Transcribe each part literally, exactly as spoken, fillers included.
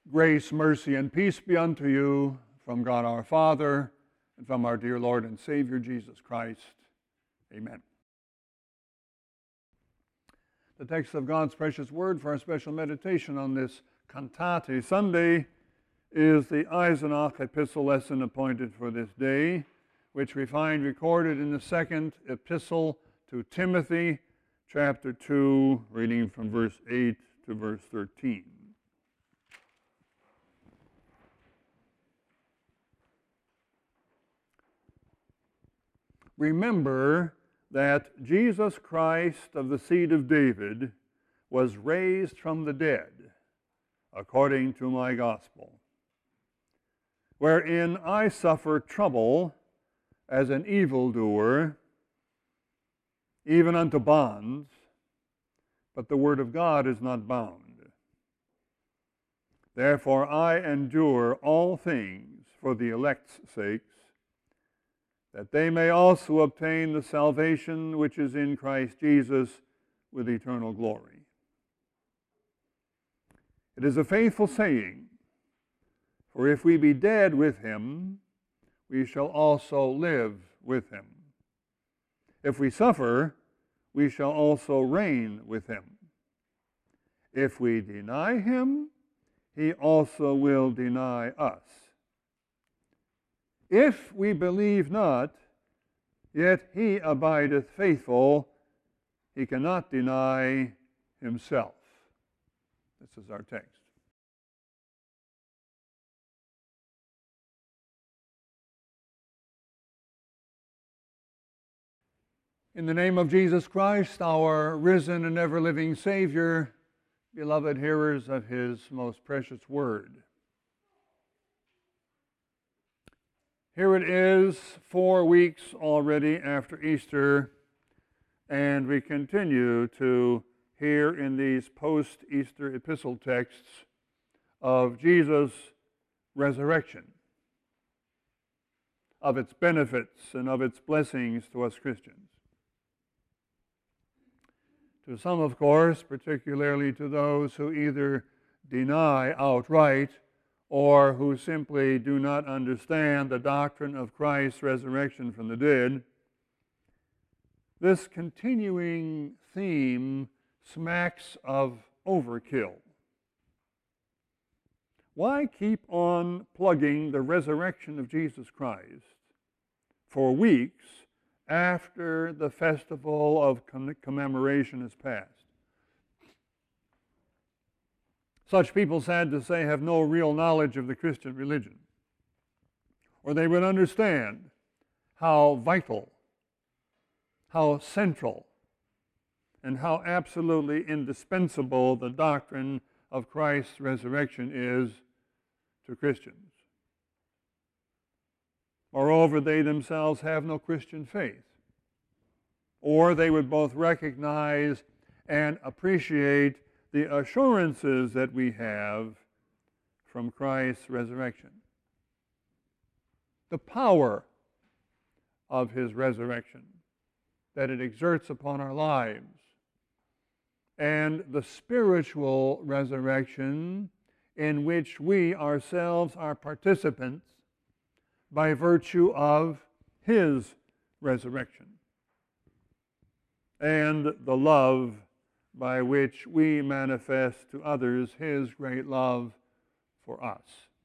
Grace, mercy, and peace be unto you from God our Father and from our dear Lord and Savior Jesus Christ. Amen. The text of God's precious word for our special meditation on this Cantate Sunday is the Eisenach epistle lesson appointed for this day, which we find recorded in the second epistle to Timothy, chapter two, reading from verse eight to verse thirteen. Remember that Jesus Christ of the seed of David was raised from the dead, according to my gospel, wherein I suffer trouble as an evildoer, even unto bonds, but the word of God is not bound. Therefore I endure all things for the elect's sakes, that they may also obtain the salvation which is in Christ Jesus with eternal glory. It is a faithful saying, for if we be dead with him, we shall also live with him. If we suffer, we shall also reign with him. If we deny him, he also will deny us. If we believe not, yet he abideth faithful, he cannot deny himself. This is our text. In the name of Jesus Christ, our risen and ever-living Savior, beloved hearers of his most precious word. Here it is, four weeks already after Easter, and we continue to hear in these post-Easter epistle texts of Jesus' resurrection, of its benefits and of its blessings to us Christians. To some, of course, particularly to those who either deny outright or who simply do not understand the doctrine of Christ's resurrection from the dead, this continuing theme smacks of overkill. Why keep on plugging the resurrection of Jesus Christ for weeks after the festival of commemoration is past? Such people, sad to say, have no real knowledge of the Christian religion, or they would understand how vital, how central, and how absolutely indispensable the doctrine of Christ's resurrection is to Christians. Moreover, they themselves have no Christian faith, or they would both recognize and appreciate the assurances that we have from Christ's resurrection, the power of his resurrection that it exerts upon our lives, and the spiritual resurrection in which we ourselves are participants by virtue of his resurrection, and the love by which we manifest to others his great love for us.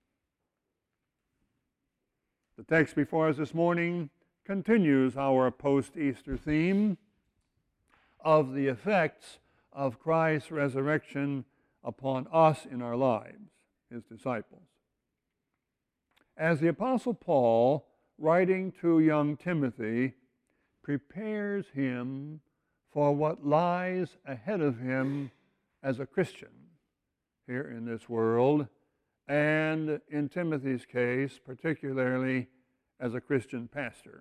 The text before us this morning continues our post-Easter theme of the effects of Christ's resurrection upon us in our lives, his disciples. As the Apostle Paul, writing to young Timothy, prepares him for what lies ahead of him as a Christian here in this world, and in Timothy's case, particularly as a Christian pastor.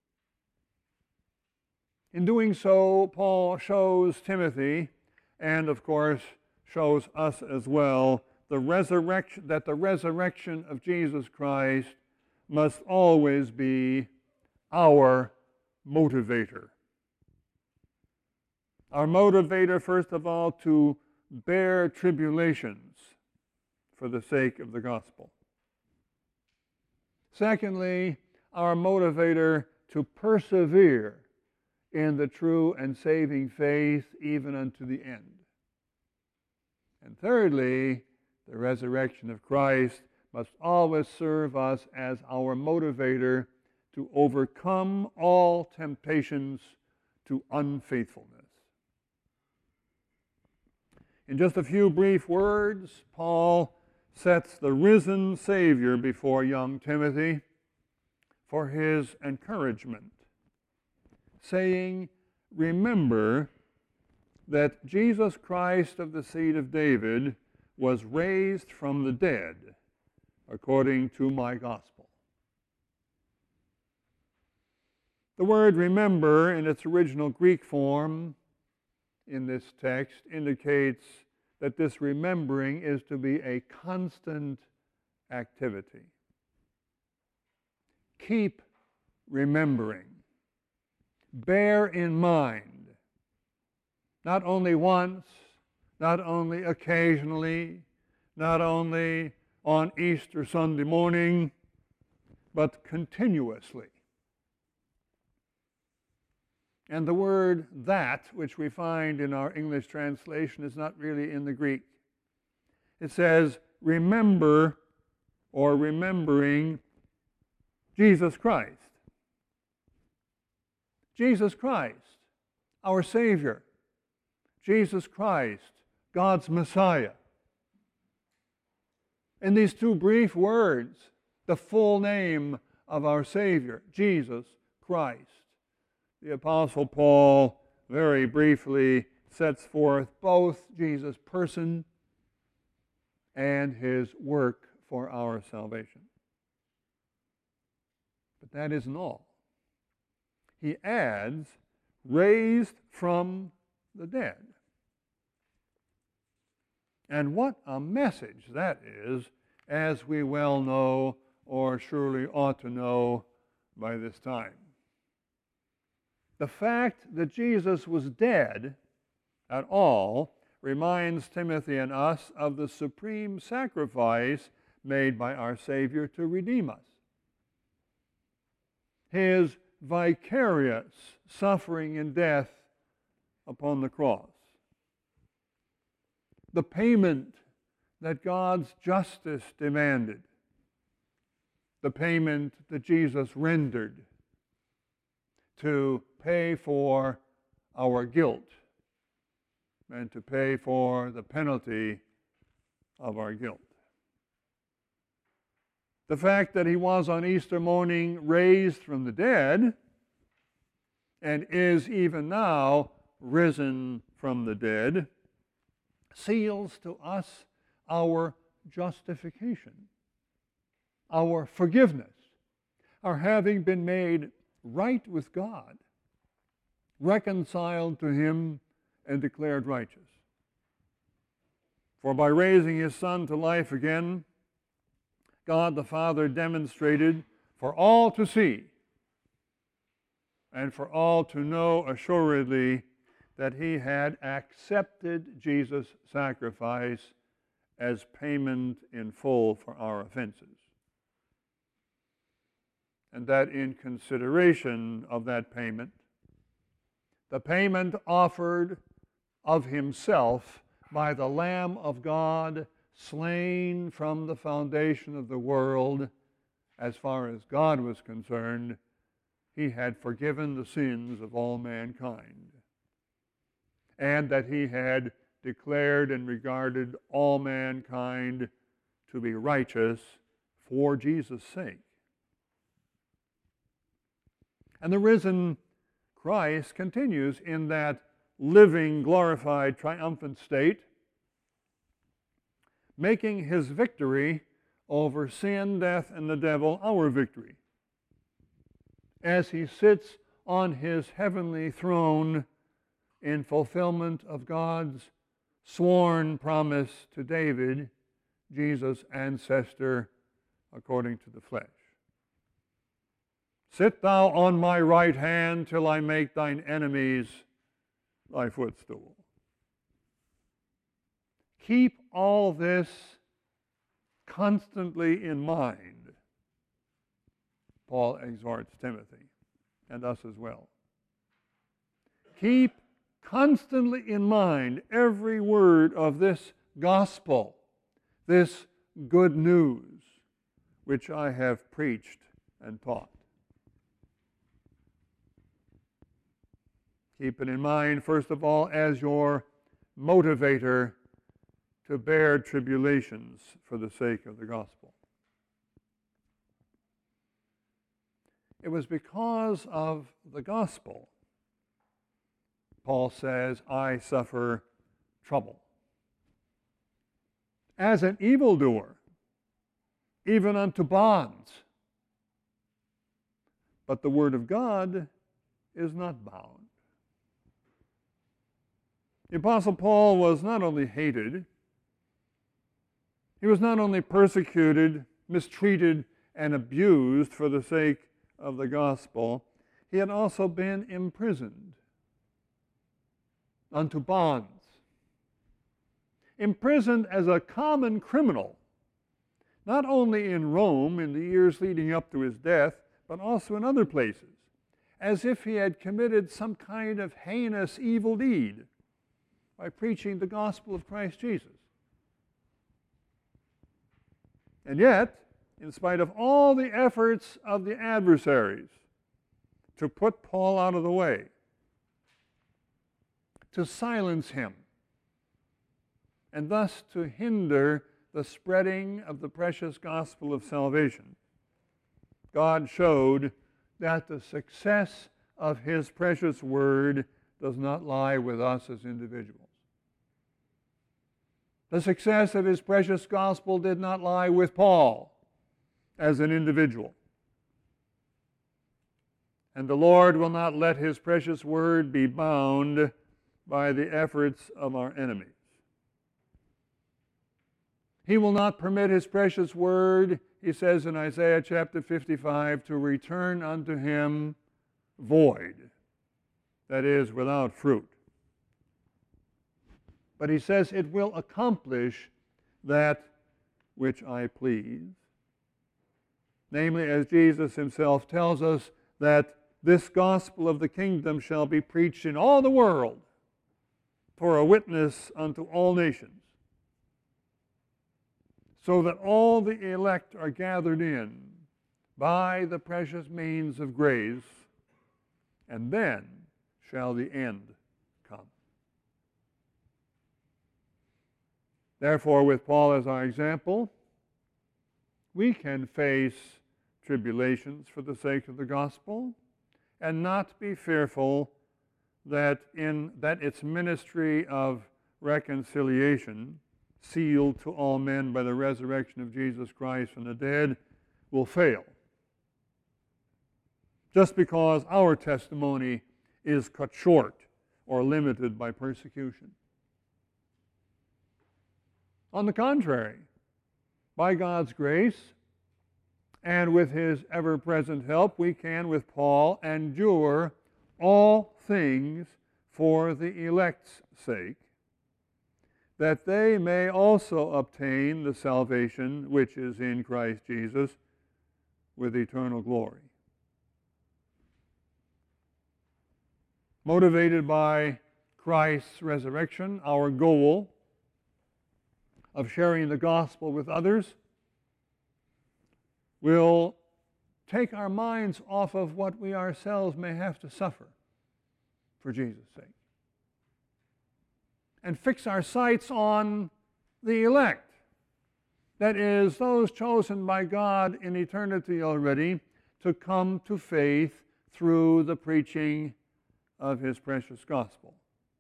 In doing so, Paul shows Timothy, and of course shows us as well, the resurrection, that the resurrection of Jesus Christ must always be our motivator. Our motivator, first of all, to bear tribulations for the sake of the gospel. Secondly, our motivator to persevere in the true and saving faith even unto the end. And thirdly, the resurrection of Christ must always serve us as our motivator to overcome all temptations to unfaithfulness. In just a few brief words, Paul sets the risen Savior before young Timothy for his encouragement, saying, "Remember that Jesus Christ of the seed of David was raised from the dead according to my gospel." The word remember in its original Greek form in this text indicates that this remembering is to be a constant activity. Keep remembering. Bear in mind, not only once, not only occasionally, not only on Easter Sunday morning, but continuously. And the word that, which we find in our English translation, is not really in the Greek. It says, remember or remembering Jesus Christ. Jesus Christ, our Savior. Jesus Christ, God's Messiah. In these two brief words, the full name of our Savior, Jesus Christ. The Apostle Paul very briefly sets forth both Jesus' person and his work for our salvation. But that isn't all. He adds, raised from the dead. And what a message that is, as we well know, or surely ought to know by this time. The fact that Jesus was dead at all reminds Timothy and us of the supreme sacrifice made by our Savior to redeem us. His vicarious suffering and death upon the cross. The payment that God's justice demanded. The payment that Jesus rendered to pay for our guilt and to pay for the penalty of our guilt. The fact that he was on Easter morning raised from the dead and is even now risen from the dead seals to us our justification, our forgiveness, our having been made right with God, reconciled to him and declared righteous. For by raising his Son to life again, God the Father demonstrated for all to see and for all to know assuredly that he had accepted Jesus' sacrifice as payment in full for our offenses. And that in consideration of that payment, the payment offered of himself by the Lamb of God, slain from the foundation of the world, as far as God was concerned, he had forgiven the sins of all mankind, and that he had declared and regarded all mankind to be righteous for Jesus' sake. And the risen Christ continues in that living, glorified, triumphant state, making his victory over sin, death, and the devil our victory, as he sits on his heavenly throne in fulfillment of God's sworn promise to David, Jesus' ancestor, according to the flesh. Sit thou on my right hand till I make thine enemies thy footstool. Keep all this constantly in mind, Paul exhorts Timothy and us as well. Keep constantly in mind every word of this gospel, this good news, which I have preached and taught. Keep it in mind, first of all, as your motivator to bear tribulations for the sake of the gospel. It was because of the gospel, Paul says, I suffer trouble. As an evildoer, even unto bonds. But the word of God is not bound. The Apostle Paul was not only hated, he was not only persecuted, mistreated, and abused for the sake of the gospel, he had also been imprisoned unto bonds. Imprisoned as a common criminal, not only in Rome in the years leading up to his death, but also in other places, as if he had committed some kind of heinous evil deed by preaching the gospel of Christ Jesus. And yet, in spite of all the efforts of the adversaries to put Paul out of the way, to silence him, and thus to hinder the spreading of the precious gospel of salvation, God showed that the success of his precious word does not lie with us as individuals. The success of his precious gospel did not lie with Paul as an individual. And the Lord will not let his precious word be bound by the efforts of our enemies. He will not permit his precious word, he says in Isaiah chapter fifty-five, to return unto him void, that is, without fruit. But he says it will accomplish that which I please. Namely, as Jesus himself tells us, that this gospel of the kingdom shall be preached in all the world for a witness unto all nations, so that all the elect are gathered in by the precious means of grace, and then shall the end come. Therefore, with Paul as our example, we can face tribulations for the sake of the gospel and not be fearful that in that its ministry of reconciliation, sealed to all men by the resurrection of Jesus Christ from the dead, will fail. Just because our testimony is cut short or limited by persecution. On the contrary, by God's grace and with his ever-present help, we can, with Paul, endure all things for the elect's sake, that they may also obtain the salvation which is in Christ Jesus with eternal glory. Motivated by Christ's resurrection, our goal of sharing the gospel with others will take our minds off of what we ourselves may have to suffer for Jesus' sake, and fix our sights on the elect, that is, those chosen by God in eternity already to come to faith through the preaching of his precious gospel.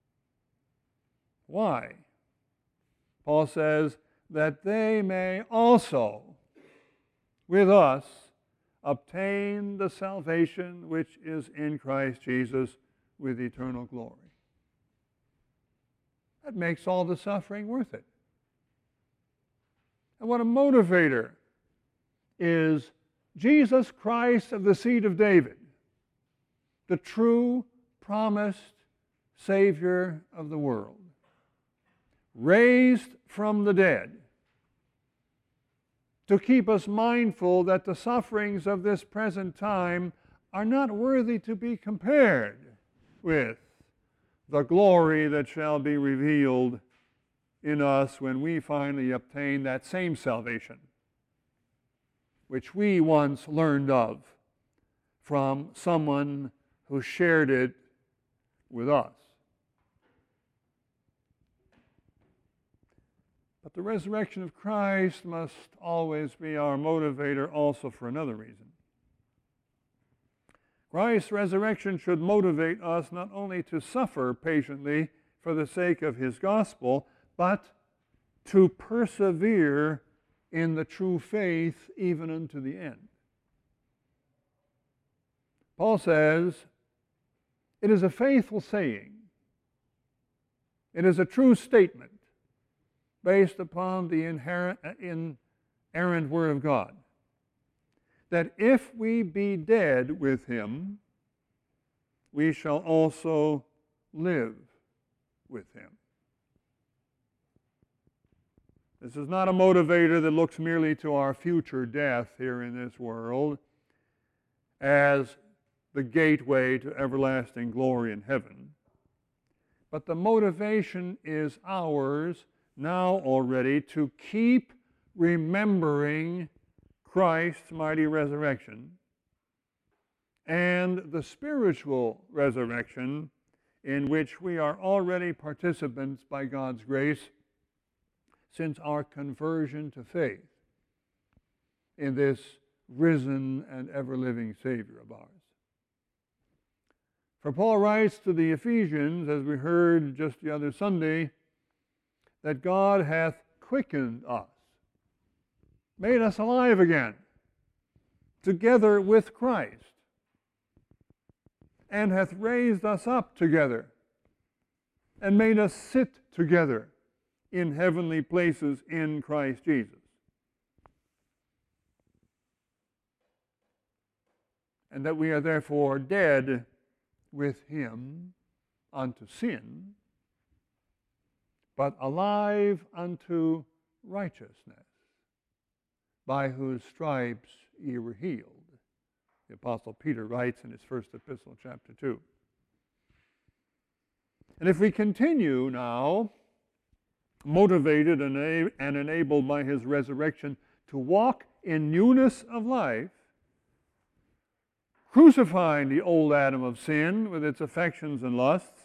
Why? Paul says that they may also, with us, obtain the salvation which is in Christ Jesus with eternal glory. That makes all the suffering worth it. And what a motivator is Jesus Christ of the seed of David, the true promised Savior of the world, raised from the dead, to keep us mindful that the sufferings of this present time are not worthy to be compared with the glory that shall be revealed in us when we finally obtain that same salvation, which we once learned of from someone who shared it with us. But the resurrection of Christ must always be our motivator also for another reason. Christ's resurrection should motivate us not only to suffer patiently for the sake of his gospel, but to persevere in the true faith even unto the end. Paul says, it is a faithful saying. It is a true statement based upon the inherent, inerrant Word of God, that if we be dead with him, we shall also live with him. This is not a motivator that looks merely to our future death here in this world as the gateway to everlasting glory in heaven, but the motivation is ours now already to keep remembering Christ's mighty resurrection and the spiritual resurrection in which we are already participants by God's grace since our conversion to faith in this risen and ever-living Savior of ours. For Paul writes to the Ephesians, as we heard just the other Sunday, that God hath quickened us, made us alive again, together with Christ, and hath raised us up together, and made us sit together in heavenly places in Christ Jesus. And that we are therefore dead with him unto sin, but alive unto righteousness, by whose stripes ye were healed. The Apostle Peter writes in his first epistle, chapter two. And if we continue now, motivated and enabled by his resurrection to walk in newness of life, crucifying the old Adam of sin with its affections and lusts,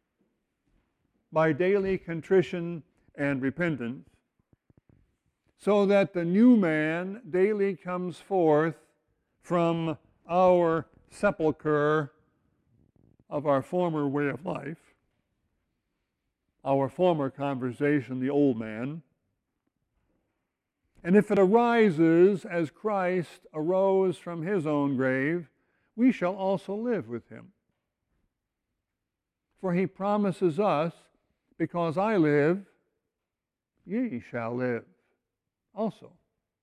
by daily contrition and repentance, so that the new man daily comes forth from our sepulcher of our former way of life, our former conversation, the old man. And if it arises as Christ arose from his own grave, we shall also live with him. For he promises us, because I live, ye shall live also.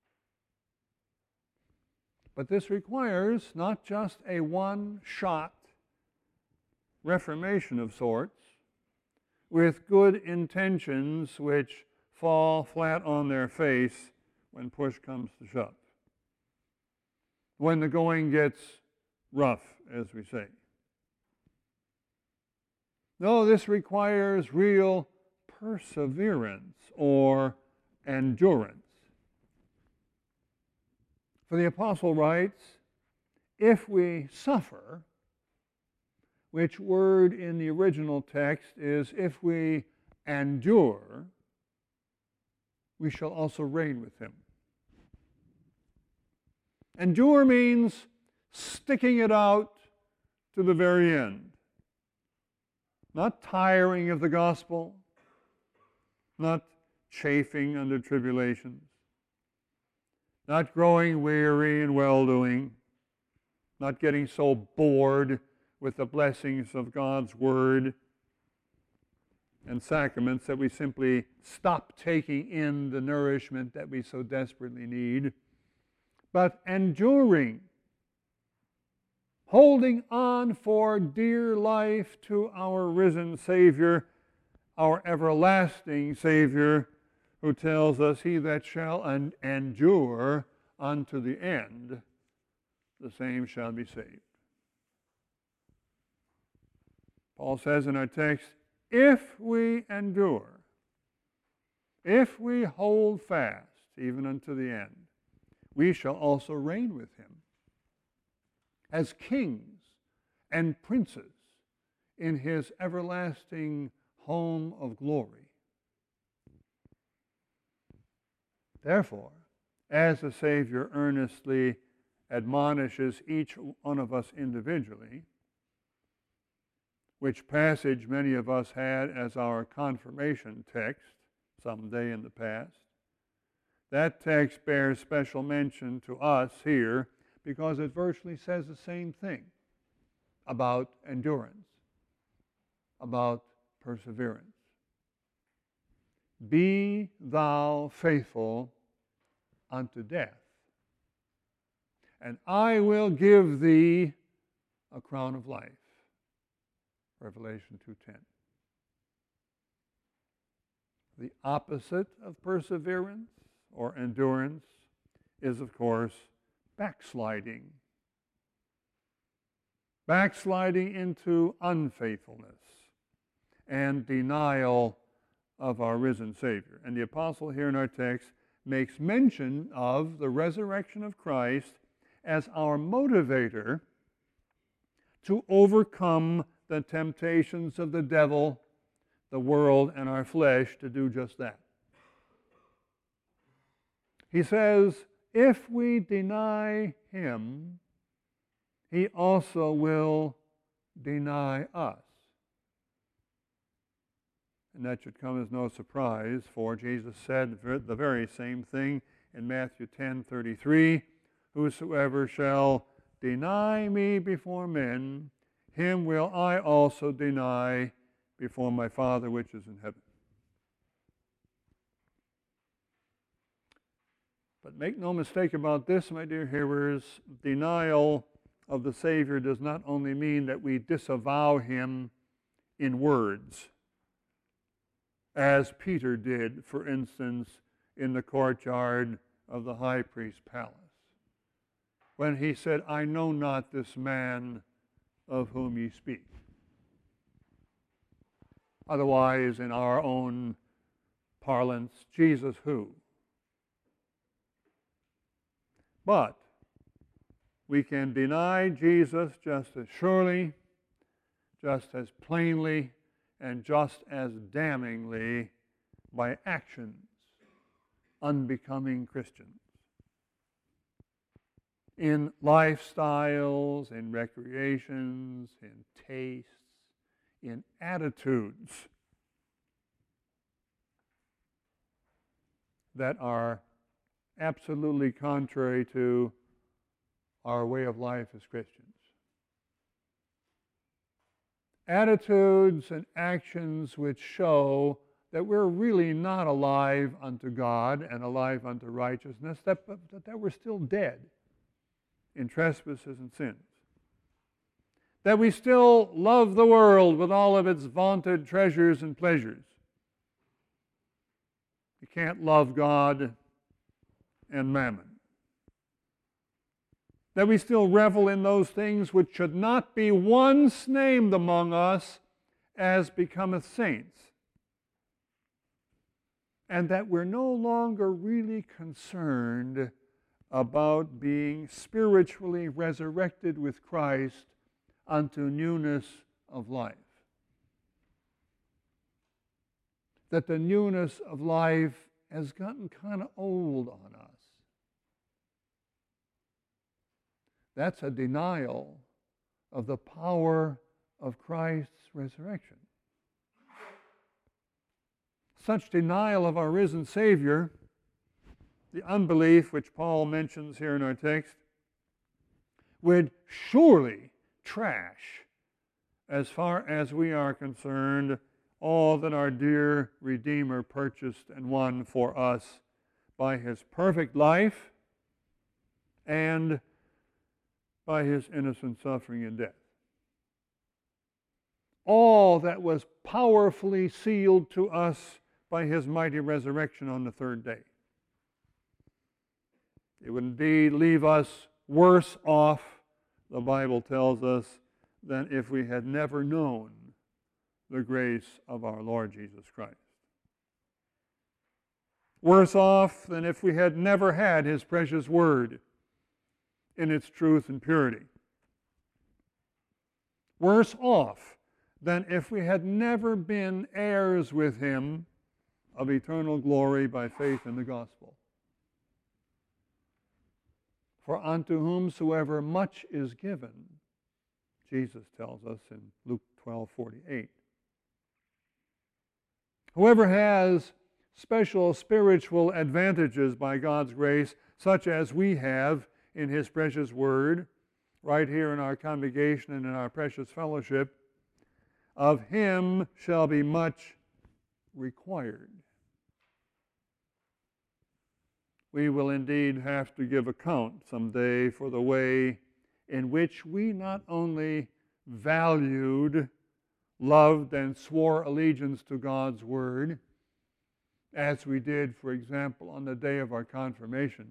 But this requires not just a one-shot reformation of sorts, with good intentions which fall flat on their face when push comes to shove, when the going gets rough, as we say. No, this requires real perseverance or endurance. For the apostle writes, if we suffer, which word in the original text is if we endure, we shall also reign with him. Endure means sticking it out to the very end. Not tiring of the gospel, not chafing under tribulations, not growing weary in well-doing, not getting so bored with the blessings of God's Word and sacraments that we simply stop taking in the nourishment that we so desperately need, but enduring, holding on for dear life to our risen Savior, our everlasting Savior, who tells us, he that shall en- endure unto the end, the same shall be saved. Paul says in our text, if we endure, if we hold fast even unto the end, we shall also reign with him as kings and princes in his everlasting home of glory. Therefore, as the Savior earnestly admonishes each one of us individually, which passage many of us had as our confirmation text some day in the past, that text bears special mention to us here because it virtually says the same thing about endurance, about perseverance. Be thou faithful unto death, and I will give thee a crown of life. Revelation two ten. The opposite of perseverance or endurance is, of course, backsliding. Backsliding into unfaithfulness and denial of our risen Savior. And the apostle here in our text makes mention of the resurrection of Christ as our motivator to overcome the temptations of the devil, the world, and our flesh to do just that. He says, if we deny him, he also will deny us. And that should come as no surprise, for Jesus said the very same thing in Matthew ten thirty-three, whosoever shall deny me before men, him will I also deny before my Father which is in heaven. But make no mistake about this, my dear hearers, denial of the Savior does not only mean that we disavow him in words, as Peter did, for instance, in the courtyard of the high priest's palace, when he said, I know not this man of whom ye speak. Otherwise, in our own parlance, Jesus who? But we can deny Jesus just as surely, just as plainly, and just as damningly by actions unbecoming Christians. In lifestyles, in recreations, in tastes, in attitudes that are absolutely contrary to our way of life as Christians. Attitudes and actions which show that we're really not alive unto God and alive unto righteousness, that, that we're still dead in trespasses and sins. That we still love the world with all of its vaunted treasures and pleasures. You can't love God and mammon. That we still revel in those things which should not be once named among us as becometh saints. And that we're no longer really concerned about being spiritually resurrected with Christ unto newness of life. That the newness of life has gotten kind of old on us. That's a denial of the power of Christ's resurrection. Such denial of our risen Savior, the unbelief which Paul mentions here in our text, would surely trash, as far as we are concerned, all that our dear Redeemer purchased and won for us by his perfect life and by his innocent suffering and death. All that was powerfully sealed to us by his mighty resurrection on the third day. It would indeed leave us worse off, the Bible tells us, than if we had never known the grace of our Lord Jesus Christ. Worse off than if we had never had his precious word in its truth and purity. Worse off than if we had never been heirs with him of eternal glory by faith in the gospel. For unto whomsoever much is given, Jesus tells us in Luke twelve forty-eight. Whoever has special spiritual advantages by God's grace, such as we have in his precious word, right here in our congregation and in our precious fellowship, of him shall be much required. We will indeed have to give account someday for the way in which we not only valued, loved, and swore allegiance to God's word, as we did, for example, on the day of our confirmation,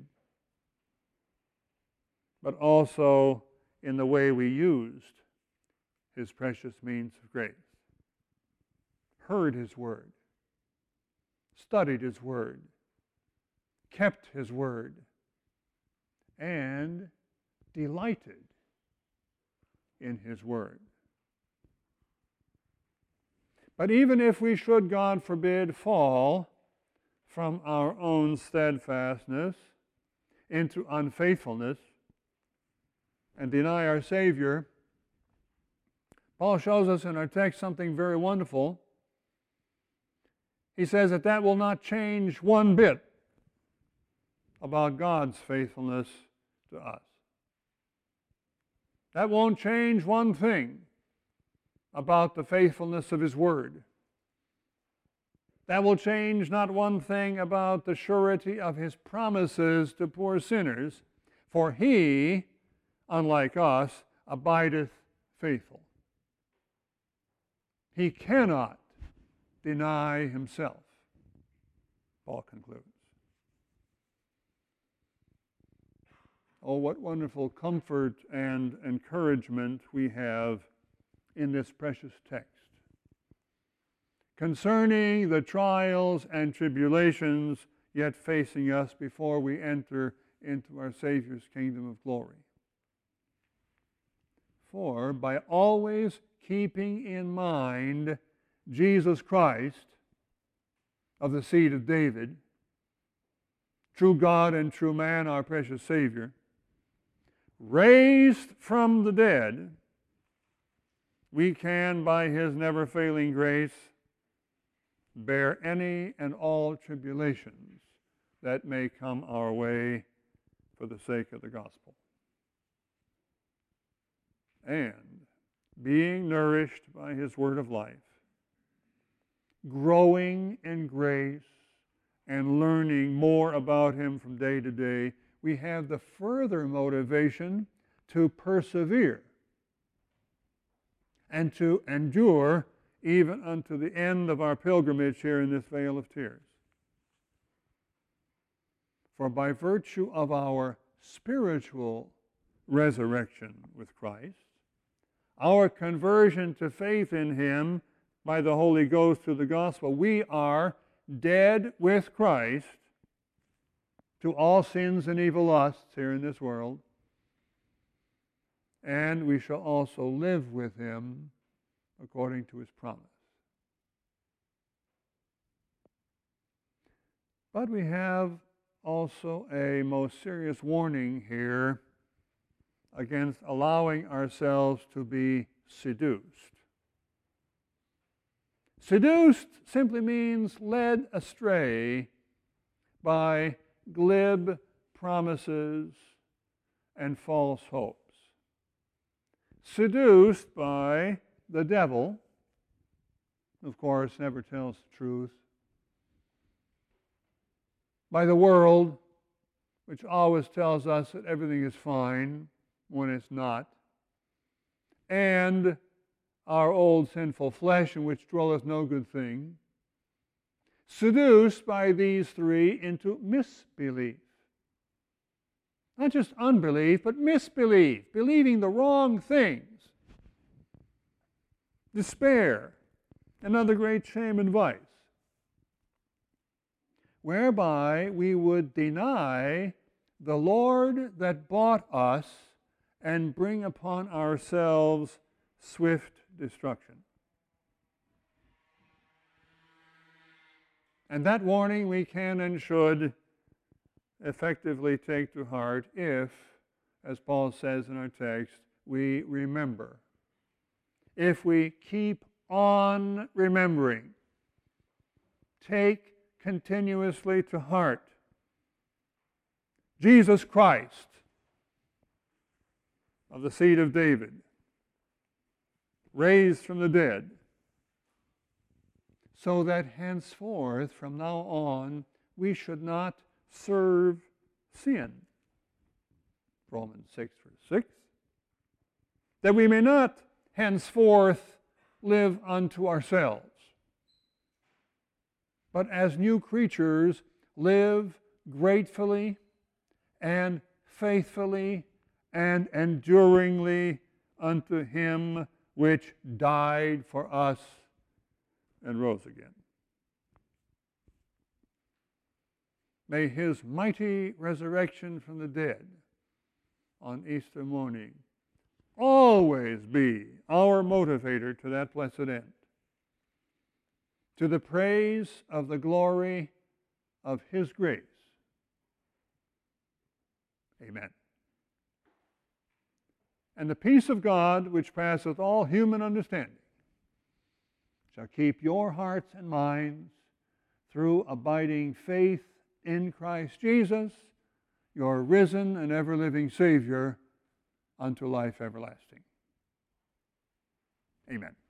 but also in the way we used his precious means of grace, heard his word, studied his word, kept his word, and delighted in his word. But even if we should, God forbid, fall from our own steadfastness into unfaithfulness and deny our Savior, Paul shows us in our text something very wonderful. He says that that will not change one bit about God's faithfulness to us. That won't change one thing about the faithfulness of his word. That will change not one thing about the surety of his promises to poor sinners, for he, unlike us, abideth faithful. He cannot deny himself, Paul concludes. Oh, what wonderful comfort and encouragement we have in this precious text concerning the trials and tribulations yet facing us before we enter into our Savior's kingdom of glory. For by always keeping in mind Jesus Christ of the seed of David, true God and true man, our precious Savior, raised from the dead, we can, by his never-failing grace, bear any and all tribulations that may come our way for the sake of the gospel. And being nourished by his word of life, growing in grace, and learning more about him from day to day, we have the further motivation to persevere and to endure even unto the end of our pilgrimage here in this vale of tears. For by virtue of our spiritual resurrection with Christ, our conversion to faith in him by the Holy Ghost through the gospel, we are dead with Christ to all sins and evil lusts here in this world, and we shall also live with him according to his promise. But we have also a most serious warning here against allowing ourselves to be seduced. Seduced simply means led astray by glib promises and false hopes. Seduced by the devil, of course, never tells the truth. By the world, which always tells us that everything is fine when it's not. And our old sinful flesh, in which dwelleth no good thing. seduced by these three into misbelief. Not just unbelief, but misbelief, believing the wrong things. Despair, another great shame and vice, whereby we would deny the Lord that bought us and bring upon ourselves swift destruction. And that warning we can and should effectively take to heart if, as Paul says in our text, we remember. If we keep on remembering, take continuously to heart Jesus Christ of the seed of David, raised from the dead, so that henceforth, from now on, we should not serve sin. Romans six, verse six. That we may not henceforth live unto ourselves, but as new creatures live gratefully and faithfully and enduringly unto Him which died for us and rose again. May His mighty resurrection from the dead on Easter morning always be our motivator to that blessed end, to the praise of the glory of His grace. Amen. And the peace of God, which passeth all human understanding, shall keep your hearts and minds through abiding faith in Christ Jesus, your risen and ever-living Savior, unto life everlasting. Amen.